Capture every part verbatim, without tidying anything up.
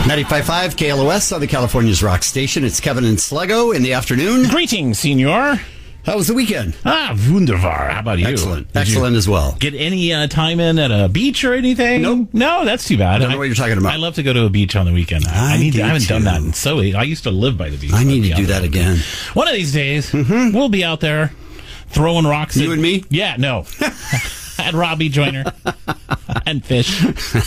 ninety-five point five K L O S, Southern California's rock station. It's Kevin and Sluggo in the afternoon. Greetings, senor. How was the weekend? Ah, wunderbar. How about you? Excellent. Did Excellent you as well. Get any uh, time in at a beach or anything? Nope. No, that's too bad. I don't know what you're talking about. I love to go to a beach on the weekend. I, I need. do I haven't too. done that in so. I used to live by the beach. I need to I'll do be out that there. again. One of these days, Mm-hmm. we'll be out there throwing rocks. You at, and me? Yeah, no. At Robbie Joyner and Fish.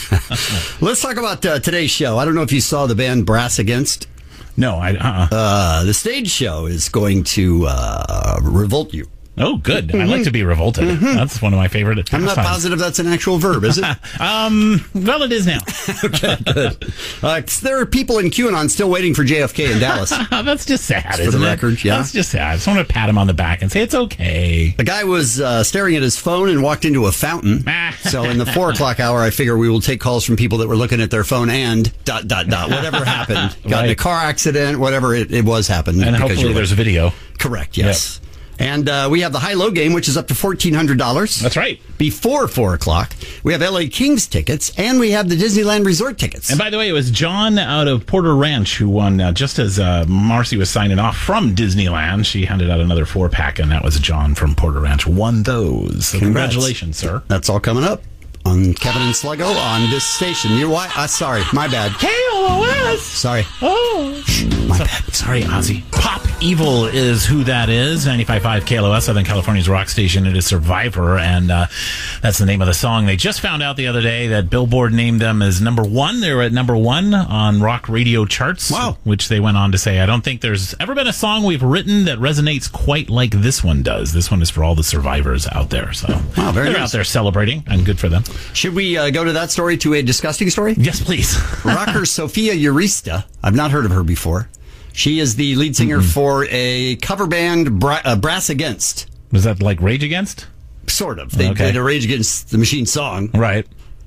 Let's talk about uh, today's show. I don't know if you saw the band Brass Against. No, I. Uh-uh. Uh, the stage show is going to uh, revolt you. Oh, good. I like to be revolted. Mm-hmm. That's one of my favorite. I'm not pastimes. positive that's an actual verb, is it? Um. Well, it is now. Okay, good. Uh, 'cause there are people in QAnon still waiting for J F K in Dallas. That's just sad, For the isn't it? record, yeah. That's just sad. I just want to pat him on the back and say it's okay. The guy was uh, staring at his phone and walked into a fountain. So in the four o'clock hour, I figure we will take calls from people that were looking at their phone and dot, dot, dot, whatever happened. Got in a Right. car accident, whatever it, it was happened. And because hopefully you're there's a late. video. Correct, yes. And uh, we have the high-low game, which is up to fourteen hundred dollars. That's right. Before four o'clock, we have L A Kings tickets, and we have the Disneyland Resort tickets. And by the way, it was John out of Porter Ranch who won, uh, just as uh, Marcy was signing off from Disneyland. She handed out another four-pack, and that was John from Porter Ranch. Won those. So Congrats. congratulations, sir. That's all coming up on Kevin and Sluggo on this station. You're why? Uh, sorry, my bad. K L O S. Sorry, Oh. my So- bad. Sorry, Ozzy. Pop Evil is who that is. ninety-five point five K L O S, Southern California's rock station. It is Survivor, and uh, that's the name of the song. They just found out the other day that Billboard named them as number one. They were at number one on rock radio charts. Wow. Which they went on to say, I don't think there's ever been a song we've written that resonates quite like this one does. This one is for all the survivors out there. So Wow, very they're nice. out there celebrating, and good for them. Should we uh, go to that story to a disgusting story? Yes, please. Rocker Sophia Urista. I've not heard of her before. She is the lead singer Mm-hmm. for a cover band, Bra- uh, Brass Against. Was that like Rage Against? Sort of. They Okay. did a Rage Against the Machine song. Right.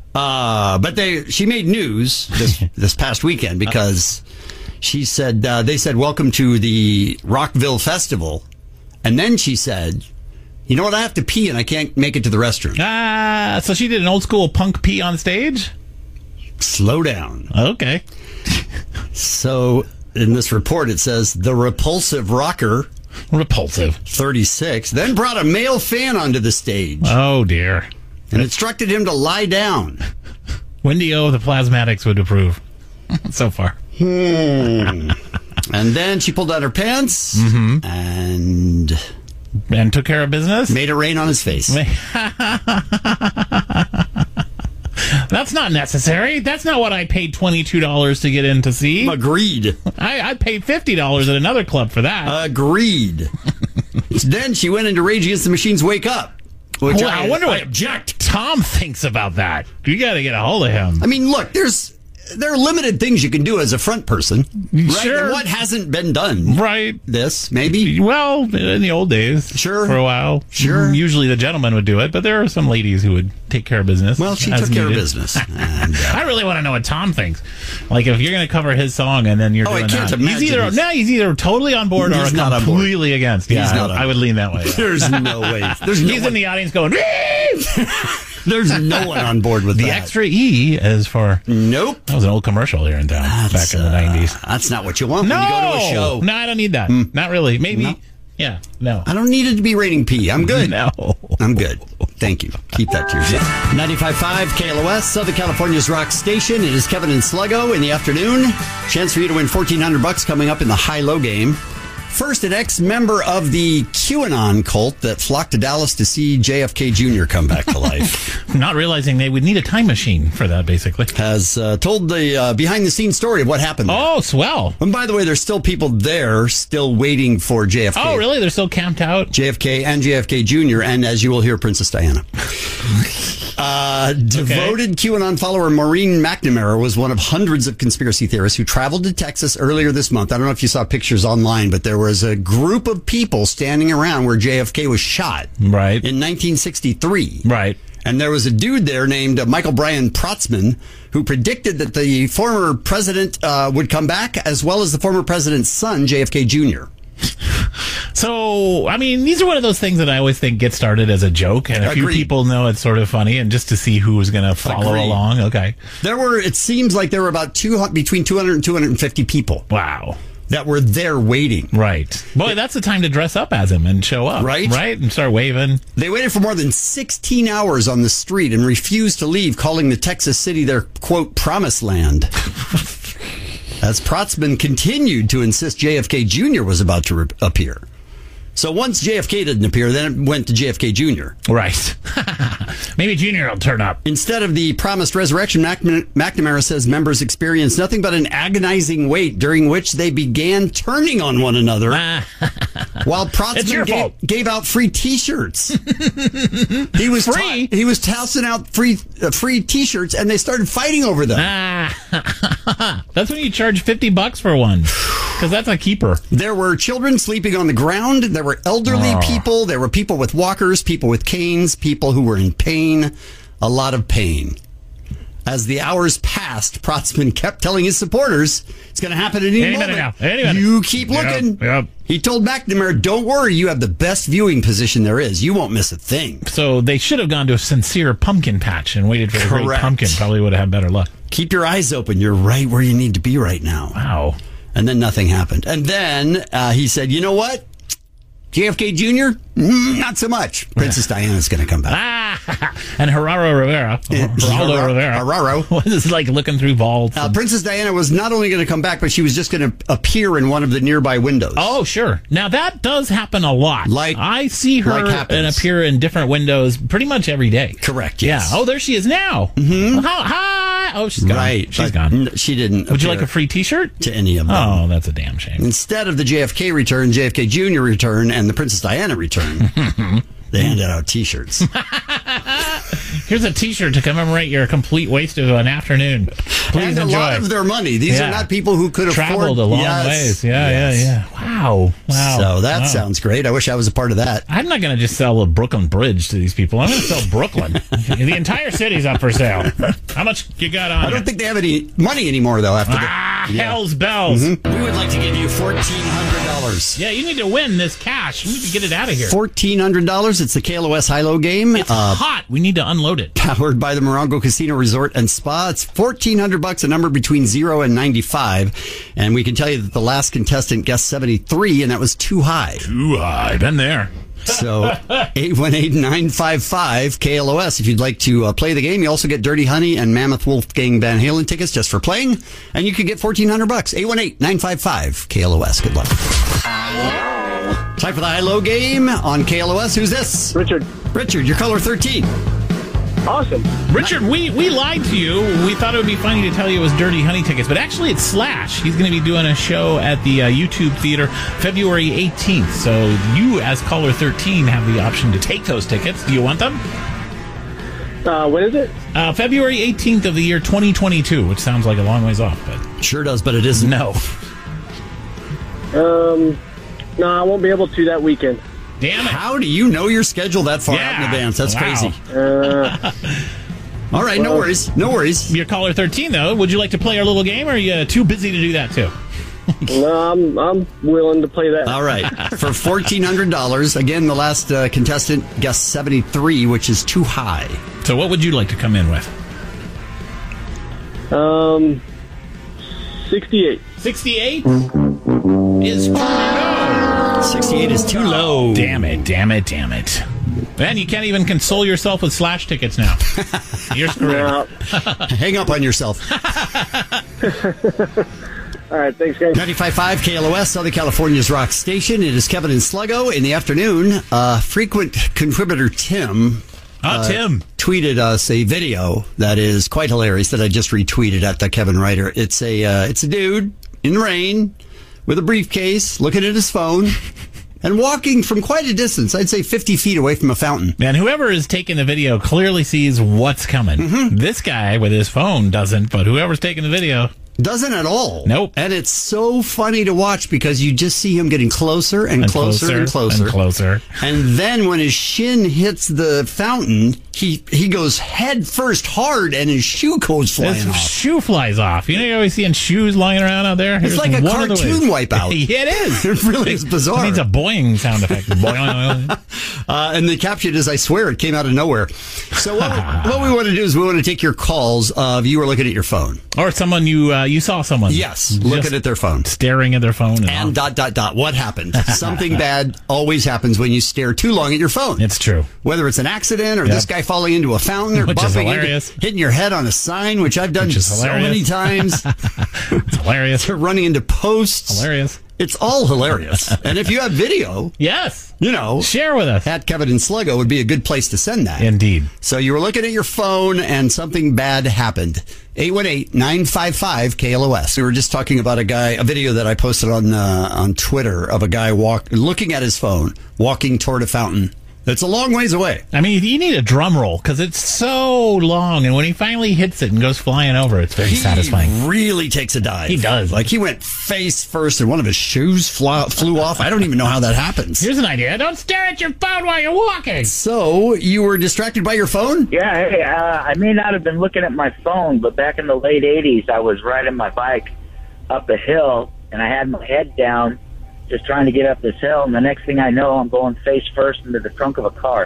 Uh, but they she made news this, this past weekend because she said, uh, they said, welcome to the Rockville Festival. And then she said, you know what, I have to pee and I can't make it to the restroom. Ah, so she did an old school punk pee on stage? Slow down. Okay. So in this report, it says the repulsive rocker, Repulsive. thirty-six, then brought a male fan onto the stage Oh, dear. and instructed him to lie down. Wendy O, the Plasmatics would approve. So far. And then she pulled down her pants and And took care of business? made it rain on his face. That's not necessary. That's not what I paid twenty-two dollars to get in to see. Agreed. I, I paid fifty dollars at another club for that. Agreed. Then she went into Rage Against the Machine's Wake Up. Which Well, I, I wonder I what object. Tom thinks about that. You got to get a hold of him. I mean, look, there's there are limited things you can do as a front person. Right? Sure. And what hasn't been done? Right. This, maybe? Well, in the old days. Sure. For a while. Sure. Usually the gentleman would do it, but there are some ladies who would take care of business. Well, she as took care of needed. business. And, uh, I really want to know what Tom thinks. Like, if you're going to cover his song and then you're Oh, I doing can't that, imagine he's either he's- no, he's either totally on board He's or not on board. completely against. Yeah, He's not on I would board. lean that way. there's no way. There's no He's one, in the audience going, There's no one on board with the that. extra E is for. Nope. That was an old commercial here in town That's, back in the uh, nineties. That's not what you want No, when you go to a show. no, I don't need that. Not really. Maybe. No. Yeah. No. I don't need it to be raining pee. I'm good. No. I'm good. Thank you. Keep that to yourself. ninety-five point five K L O S, Southern California's rock station. It is Kevin and Sluggo in the afternoon. Chance for you to win fourteen hundred bucks coming up in the high-low game. First, an ex-member of the QAnon cult that flocked to Dallas to see J F K Junior come back to life Not realizing they would need a time machine for that, basically. has uh, told the uh, behind-the-scenes story of what happened there. Oh, swell. And by the way, there's still people there still waiting for J F K. Oh, really? They're still camped out? J F K and J F K Junior, and as you will hear, Princess Diana. Uh, devoted QAnon follower Maureen McNamara was one of hundreds of conspiracy theorists who traveled to Texas earlier this month. I don't know if you saw pictures online, but there was a group of people standing around where J F K was shot Right. in nineteen sixty-three. Right. And there was a dude there named uh, Michael Brian Protzman who predicted that the former president uh, would come back, as well as the former president's son, J F K Junior So, I mean, these are one of those things that I always think get started as a joke, and a few Agreed. people know it's sort of funny, and just to see who is going to follow Agreed. along. Okay. There were, it seems like there were about two, between two hundred and two hundred fifty people Wow. that were there waiting. Right. Boy, that's the time to dress up as him and show up. Right? Right? And start waving. They waited for more than sixteen hours on the street and refused to leave, calling the Texas city their, quote, promised land. As Protzman continued to insist J F K Junior was about to re- appear. So once J F K didn't appear, then it went to J F K Junior Right. Maybe Junior will turn up. Instead of the promised resurrection, Mac- McNamara says members experienced nothing but an agonizing wait during which they began turning on one another while It's your Protzman gave, fault. gave out free T-shirts. He was Free? ta- he was tossing out free uh, free T-shirts, and they started fighting over them. Ah. That's when you charge fifty bucks for one. Because that's a keeper. There were children sleeping on the ground. There were elderly Oh. people. There were people with walkers, people with canes, people who were in pain, a lot of pain. As the hours passed, Protzman kept telling his supporters, it's going to happen at any, Any moment. minute now. Any minute. You keep Yep, looking. yep. He told McNamara, don't worry, you have the best viewing position there is. You won't miss a thing. So they should have gone to a sincere pumpkin patch and waited for the great Correct. pumpkin. Probably would have had better luck. Keep your eyes open. You're right where you need to be right now. Wow. And then nothing happened. And then uh, he said, you know what? J F K Junior? Mm, not so much. Princess Diana's going to come back. Ah, and Gerardo Rivera, Geraldo Gerardo- Rivera, Gerardo. was like looking through vaults. Uh, and- Princess Diana was not only going to come back, but she was just going to appear in one of the nearby windows. Oh, sure. Now that does happen a lot. Like- I see her like happens. and appear in different windows pretty much every day. Correct, yes. Yeah. Oh, there she is now. Mm-hmm. How, hi. Oh, she's gone. Right. She's but gone. n- She didn't Would you appear like a free T-shirt? to any of them. Oh, that's a damn shame. Instead of the J F K return, J F K Junior return, and the Princess Diana return, they handed out T-shirts. Here's a T-shirt to commemorate your complete waste of an afternoon. Please and enjoy. a lot of their money. These Yeah. are not people who could afford... Traveled a long Yes, ways. Yeah, yes. yeah, yeah. Wow. Wow. So that Wow. sounds great. I wish I was a part of that. I'm not going to just sell a Brooklyn Bridge to these people. I'm going to sell Brooklyn. The entire city's up for sale. How much you got on I don't you? think they have any money anymore, though, after Ah, the... Yeah. hell's bells. Mm-hmm. We would like to give you fourteen hundred dollars. Yeah, you need to win this cash. You need to get it out of here. fourteen hundred dollars. It's the K L O S high-low game. It's Uh, hot. We need to unload it. powered by the Morongo Casino Resort and Spa. It's fourteen hundred bucks, a number between zero and ninety-five. And we can tell you that the last contestant guessed seventy-three, and that was too high. Ooh, I've been there. So eight one eight, nine five five, K L O S if you'd like to uh, play the game. You also get Dirty Honey and Mammoth Wolfgang Van Halen tickets just for playing. And you could get fourteen hundred bucks. eight one eight, nine five five, K L O S. Good luck. Time for the high-low game on K L O S. Who's this? Richard. Richard, your color thirteen. Awesome. Richard, we, we lied to you. We thought it would be funny to tell you it was Dirty Honey tickets, but actually it's Slash. He's going to be doing a show at the uh, YouTube Theater February eighteenth. So you, as caller thirteen, have the option to take those tickets. Do you want them? Uh, when is it? Uh, February eighteenth of the year twenty twenty-two, which sounds like a long ways off, but Sure does, but it isn't. no. Um, no, I won't be able to that weekend. Damn it. How do you know your schedule that far out in Yeah. advance? That's Wow. crazy. Uh, All right, no worries. No worries. You're caller thirteen, though. Would you like to play our little game, or are you too busy to do that, too? no, I'm I'm willing to play that. All right. For fourteen hundred dollars, again, the last uh, contestant guessed seventy-three, which is too high. So what would you like to come in with? Um, sixty-eight. sixty-eight is too low. sixty-eight is too low. Damn it, damn it, damn it. Man, you can't even console yourself with Slash tickets now. You're screwed. No. Hang up on yourself. All right, thanks, guys. ninety-five point five K L O S, Southern California's rock station. It is Kevin and Sluggo in the afternoon. Uh, frequent contributor Tim Oh, Tim. tweeted us a video that is quite hilarious that I just retweeted at the Kevin Ryder. It's a uh, it's a dude in the rain with a briefcase, looking at his phone, and walking from quite a distance. I'd say fifty feet away from a fountain. Man, whoever is taking the video clearly sees what's coming. Mm-hmm. This guy with his phone doesn't, but whoever's taking the video. Doesn't at all. Nope. And it's so funny to watch because you just see him getting closer and, And closer, closer and closer and closer. And then when his shin hits the fountain, he he goes head first hard, and his shoe goes flying His off. shoe flies off. You know, you're always seeing shoes lying around out there. It's Here's like a one of the cartoon ways. wipeout. Yeah, it is. It really is bizarre. It needs a boing sound effect. Boing. Uh, and the caption is, I swear, it came out of nowhere. So what, what we want to do is we want to take your calls of you are looking at your phone. Or someone you uh, you saw someone. Yes, looking just at their phone. staring at their phone. And, And dot, dot, dot. What happened? Something bad always happens when you stare too long at your phone. It's true. Whether it's an accident or Yep. this guy falling into a fountain or Which is bumping into, hilarious. hitting your head on a sign, which I've done Which is so many hilarious. times. It's hilarious. Running into posts. Hilarious. It's all hilarious. And if you have video, Yes. you know, Share with us. at Kevin and Sluggo would be a good place to send that. Indeed. So you were looking at your phone and something bad happened. eight one eight, nine five five, K L O S. We were just talking about a guy, a video that I posted on uh, on Twitter of a guy walk looking at his phone, walking toward a fountain. It's a long ways away. I mean, you need a drum roll because it's so long, and when he finally hits it and goes flying over, it's very He satisfying. really takes a dive. He does. Like he went face first and one of his shoes fly, flew off. I don't even know how that happens. Here's an idea. Don't stare at your phone while you're walking. So you were distracted by your phone? Yeah, hey, uh, I may not have been looking at my phone, but back in the late eighties, I was riding my bike up a hill, and I had my head down, just trying to get up this hill, and the next thing I know, I'm going face first into the trunk of a car.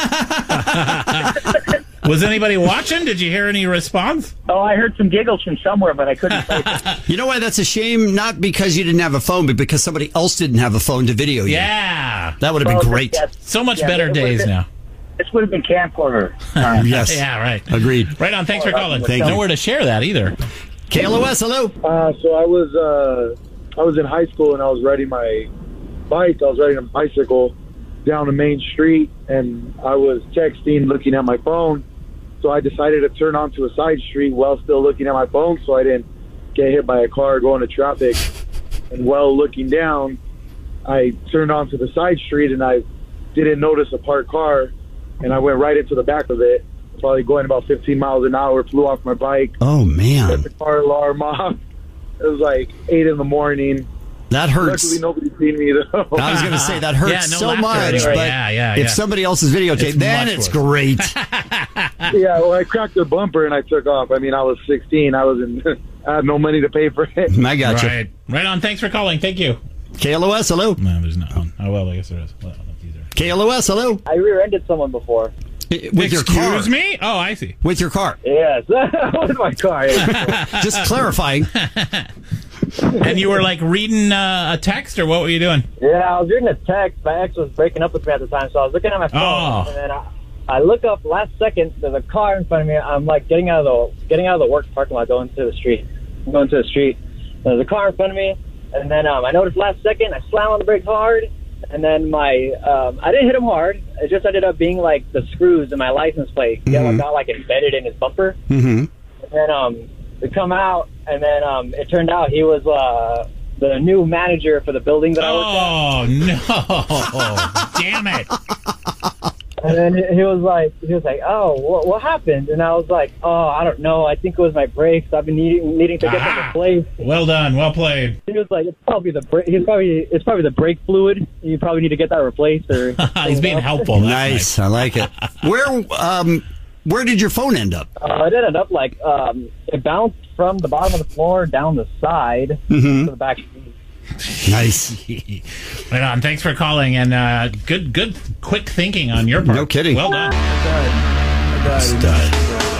Was anybody watching? Did you hear any response? Oh, I heard some giggles from somewhere, but I couldn't place it. You know why that's a shame? Not because you didn't have a phone, but because somebody else didn't have a phone to video you. Yeah. That would have Well, been great. that's- So much yeah, better it would've days been- now. This would have been camcorder time. Yes. Yeah, right. Agreed. Right on. Thanks for calling. Thank you. Nowhere to share that either. K L O S, hello. Uh, so I was uh, I was in high school and I was riding my bike. I was riding a bicycle down the main street, and I was texting, looking at my phone. So I decided to turn onto a side street while still looking at my phone, so I didn't get hit by a car going to traffic. And while looking down, I turned onto the side street, and I didn't notice a parked car, and I went right into the back of it, probably going about fifteen miles an hour, flew off my bike, Oh, man. set the car alarm off. It was like eight in the morning. That hurts. Luckily, nobody seen me, though. I was going to say, that hurts Yeah, no so laughter much. anyway. But Yeah, yeah, if yeah. somebody else's videotape, It's then much it's worse. great. Yeah, well, I cracked the bumper and I took off. I mean, I was sixteen. I was in. I had no money to pay for it. I got you. Right. Right on. Thanks for calling. Thank you. K L O S, hello. No, there's not one. Oh, well, I guess there is. Well, these are- K L O S, hello. I rear-ended someone before. With your car. Excuse me? Oh, I see. With your car. Yes, with my car. Just clarifying. And you were like reading uh, a text, or what were you doing? Yeah, I was reading a text. My ex was breaking up with me at the time, so I was looking at my phone, Oh. and then I, I look up last second. There's a car in front of me. I'm like getting out of the getting out of the work parking lot, going to the street. I'm going to the street. There's a car in front of me, and then um, I noticed last second. I slam on the brakes hard, and then my um, I didn't hit him hard. It just ended up being like the screws in my license plate mm-hmm. got like embedded in his bumper. Mm-hmm. And then um, we come out, and then um, it turned out he was uh, the new manager for the building that I worked at. Oh, no. Damn it. And then he was like, he was like, oh, what, what happened? And I was like, oh, I don't know. I think it was my brakes. I've been needing, needing to get them Aha. replaced. Well done. Well played. He was like, it's probably the brake. He's probably it's probably the brake fluid. You probably need to get that replaced. Or He's being else. helpful. That's Nice. I like it. Where um, where did your phone end up? Uh, it ended up like um, it bounced from the bottom of the floor down the side Mm-hmm. to the back. Nice. Right on. Thanks for calling, and uh, good, good, quick thinking on your part. No kidding. Well done. Stud.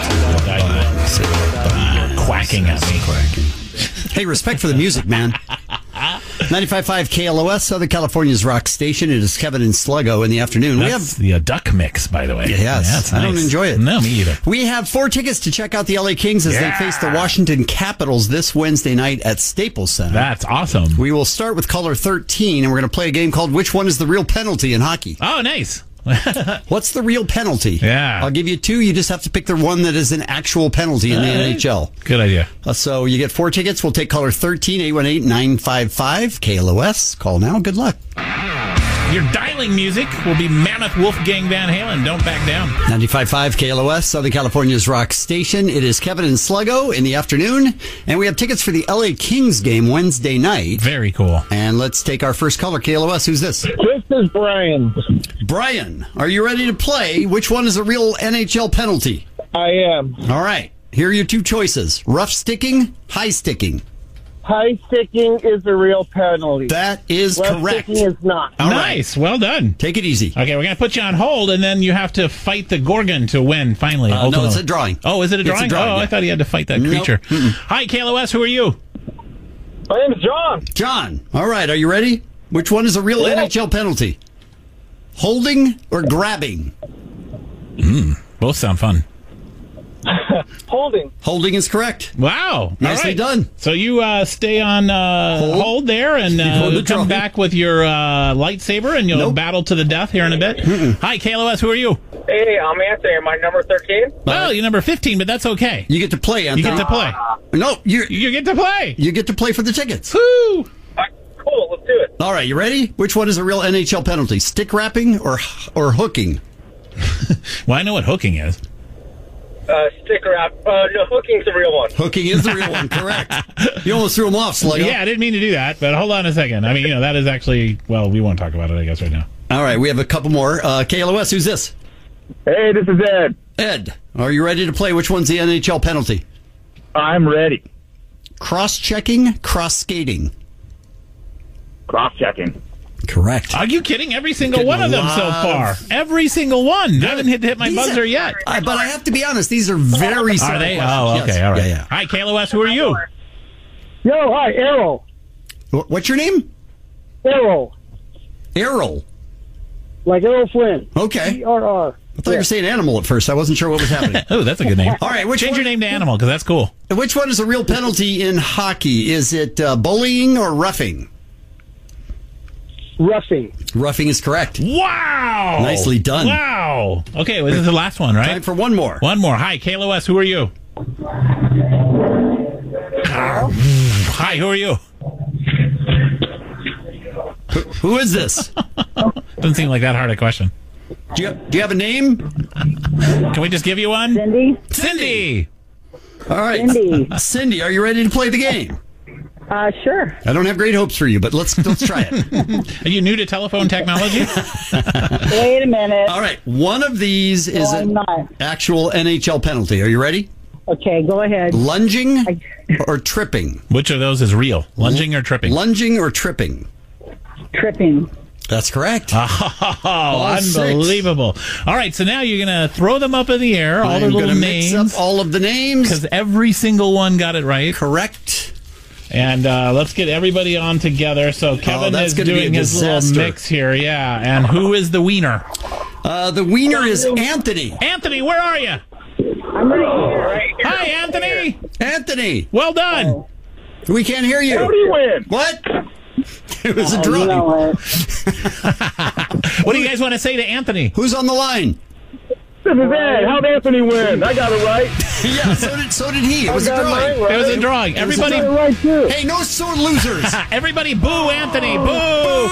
Quacking at me. Hey, respect for the music, man. ninety-five point five K L O S, Southern California's rock station. It is Kevin and Sluggo in the afternoon. That's we have the uh, duck mix, by the way. Yes. Yeah, it's I don't nice. enjoy it. No, me either. We have four tickets to check out the L A Kings as Yeah. they face the Washington Capitals this Wednesday night at Staples Center. That's awesome. We will start with caller thirteen, and we're going to play a game called Which One is the Real Penalty in Hockey? Oh, nice. What's the real penalty? Yeah. I'll give you two. You just have to pick the one that is an actual penalty in the N H L. Good idea. Uh, so you get four tickets. We'll take caller thirteen, eight one eight, nine five five, K L O S. Call now. Good luck. Your dialing music will be Mammoth Wolfgang Van Halen. Don't back down. ninety-five point five K L O S, Southern California's rock station. It is Kevin and Sluggo in the afternoon, and we have tickets for the L A Kings game Wednesday night. Very cool. And let's take our first caller, K L O S. Who's this? This is Brian. Brian, are you ready to play? Which one is a real N H L penalty? I am. All right. Here are your two choices. Rough sticking, high sticking. High sticking is a real penalty. That is Rough correct. sticking is not. All nice. Well done. Take it easy. Okay, we're going to put you on hold, and then you have to fight the Gorgon to win, finally. Uh, no, ultimately. it's a drawing. Oh, is it a It's a drawing? drawing, oh, yeah. I thought he had to fight that Nope. creature. Mm-mm. Hi, K L O S. Who are you? My name is John. John, all right. Are you ready? Which one is a real Yeah. N H L penalty? Holding or grabbing? Both sound fun. Holding. Holding is correct. Wow. Nicely All right. done. So you uh, stay on uh, Hold. hold. there and hold uh, the come drawing. back with your uh, lightsaber, and you'll Nope. battle to the death here in a bit. Hi, K L O S. Who are you? Hey, I'm Anthony. Am I number thirteen? Well, you're number fifteen, but that's okay. You get to play, You Anthony. get to play. No, you You get to play. you get to play for the tickets. Woo! Cool, let's do it. All right, you ready? Which one is a real N H L penalty? Stick wrapping or or hooking? Well, I know what hooking is. Uh, sticker wrap. Uh, no, hooking's the real one. Hooking is the real one, correct. You almost threw him off, Sluggo. Yeah, I didn't mean to do that, but hold on a second. I mean, you know, that is actually, well, we won't talk about it, I guess, right now. All right, we have a couple more. Uh, K L O S, who's this? Hey, this is Ed. Ed, are you ready to play? Which one's the N H L penalty? I'm ready. Cross-checking, cross-skating. Cross-checking. Correct. Are you kidding? Every single Getting one of them a so lot far. of- Every single one. I haven't hit, hit my These buzzer are- yet. I, but I have to be honest, these are very simple Are they? questions. Oh, okay. Yes. All right. Yeah, yeah. Hi, K L O S. Who are you? Yo, hi, Errol. Wh- What's your name? Errol. Errol. Like Errol Flynn. Okay. E R R. I thought you were saying animal at first. I wasn't sure what was happening. Oh, that's a good name. All right, which Change one- your name to Animal, because that's cool. Which one is a real penalty in hockey? Is it uh, bullying or roughing? Roughing. Roughing is correct. Wow. Nicely done. Wow. Okay, well, this is the last one, right? Time for one more. One more. Hi, K L O S. Who are you? Hi, who are you? Who, who is this? Doesn't seem like that hard a question. Do you, do you have a name? Can we just give you one? Cindy? Cindy. All right. Cindy. Cindy, are you ready to play the game? Uh, sure. I don't have great hopes for you, but let's let's try it. Are you new to telephone technology? Wait a minute. All right. One of these is No, I'm an not. actual N H L penalty. Are you ready? Okay, go ahead. Lunging I- or tripping? Which of those is real? Lunging or tripping? Lunging or tripping? Tripping. That's correct. Oh, six. unbelievable. All right, so now you're going to throw them up in the air, all I'm their little going to mix names, up all of the names. because every single one got it right. Correct. And uh, let's get everybody on together. So Kevin that's is gonna be doing a his disaster. little mix here. Yeah, and who is the wiener? Uh, the wiener is Anthony. Anthony, where are you? I'm right here. Right Hi, Anthony. Anthony, Well done. we can't hear you. How do you win? What? It was a Oh, drawing. you know what? What do you guys want to say to Anthony? Who's on the line? This is Ed. How'd Anthony win? I got it right. Yeah, so did so did he. It was a I got mine drawing. right. It was a drawing. I got it Everybody, right, too. Hey, no sore losers. everybody, boo Anthony. Boo.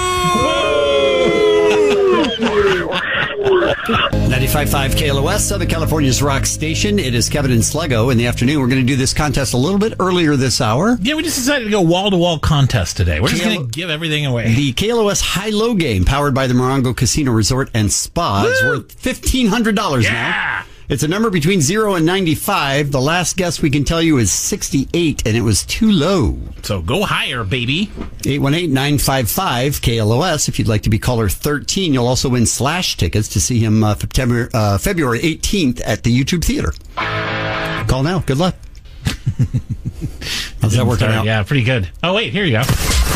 ninety-five point five K L O S, Southern California's rock station. It is Kevin and Sluggo in the afternoon. We're going to do this contest a little bit earlier this hour. Yeah, we just decided to go wall-to-wall contest today. We're just K L- going to give everything away. The K L O S High-Low game, powered by the Morongo Casino Resort and Spa, is Woo! worth fifteen hundred dollars Yeah. now. It's a number between zero and ninety-five. The last guess we can tell you is sixty-eight, and it was too low. So go higher, baby. eight one eight, nine five five, K L O S. If you'd like to be caller thirteen, you'll also win Slash tickets to see him uh, September, uh, February eighteenth at the YouTube Theater. Call now. Good luck. How's that working Sorry, out? Yeah, pretty good. Oh, wait, here you go.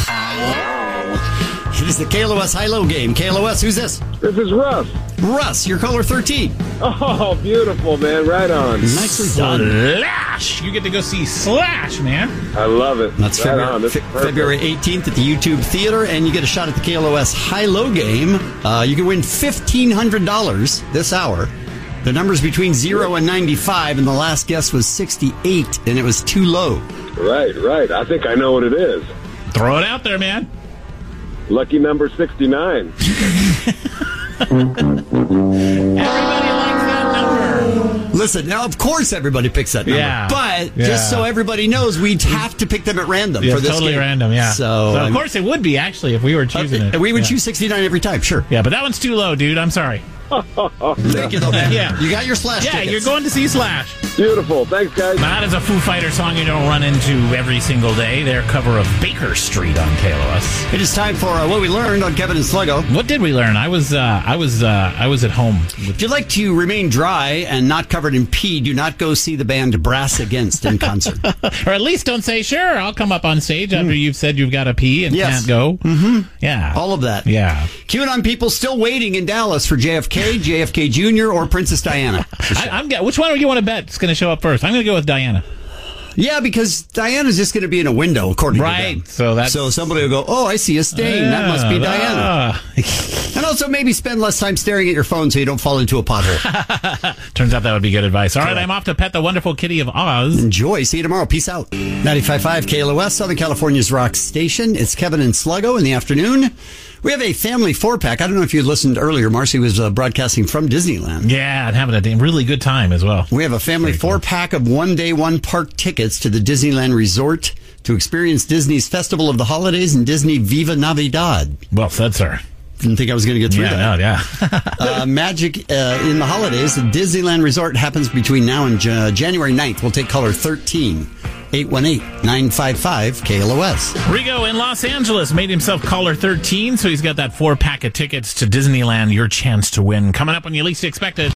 It is the K L O S High-Low game. K L O S, who's this? This is Russ. Russ, you're caller thirteen. Oh, beautiful, man. Right on. Nicely done. Slash! You get to go see Slash, man. I love it. That's right February, on. This is Fe- perfect. February eighteenth at the YouTube Theater, and you get a shot at the K L O S High-Low game. Uh, you can win fifteen hundred dollars this hour. The number's between zero and ninety-five, and the last guess was sixty-eight, and it was too low. Right, right. I think I know what it is. Throw it out there, man. Lucky number sixty-nine. Everybody likes that number. Listen, now of course everybody picks that number. Yeah. But Yeah. just so everybody knows, we'd have to pick them at random Yeah, for this totally game. random, yeah. So, So, of I'm- course it would be, actually, if we were choosing it. we would Yeah. choose sixty-nine every time, sure. Yeah, but that one's too low, dude. I'm sorry. Thank you, though, man. Yeah. You got your Slash Yeah, tickets. you're going to see Slash. Beautiful. Thanks, guys. That is a Foo Fighters song you don't run into every single day. Their cover of Baker Street on K L O S. It is time for uh, what we learned on Kevin and Sluggo. What did we learn? I was uh, I was uh, I was at home. If you'd like to remain dry and not covered in pee, do not go see the band Brass Against in concert. Or at least don't say, sure, I'll come up on stage after you've said you've got to pee and Yes. can't go. Mm-hmm. Yeah. All of that. Yeah. QAnon people still waiting in Dallas for J F K, J F K Junior, or Princess Diana. I, I'm, get- which one do you want to bet is going to show up first? I'm going to go with Diana. Yeah, because Diana's just going to be in a window, according Right, to them. so that's- so somebody will go, oh, I see a stain. that must be Diana. Ah. And also maybe spend less time staring at your phone so you don't fall into a pothole. Turns out that would be good advice. All right, I'm off to pet the wonderful kitty of Oz. Enjoy. See you tomorrow. Peace out. ninety-five point five K L O S, Southern California's rock station. It's Kevin and Sluggo in the afternoon. We have a family four-pack. I don't know if you listened earlier. Marcy was uh, broadcasting from Disneyland. Yeah, and having a damn really good time as well. We have a family four-pack of one-day, one-park tickets to the Disneyland Resort to experience Disney's Festival of the Holidays and Disney Viva Navidad. Well said, sir. Didn't think I was going to get through Yeah, that. no, yeah. uh, magic uh, in the holidays. The Disneyland Resort happens between now and uh, January ninth. We'll take caller thirteen. eight one eight, nine five five, K L O S. Rigo in Los Angeles made himself caller thirteen, so he's got that four pack of tickets to Disneyland. Your chance to win coming up when you least expect it.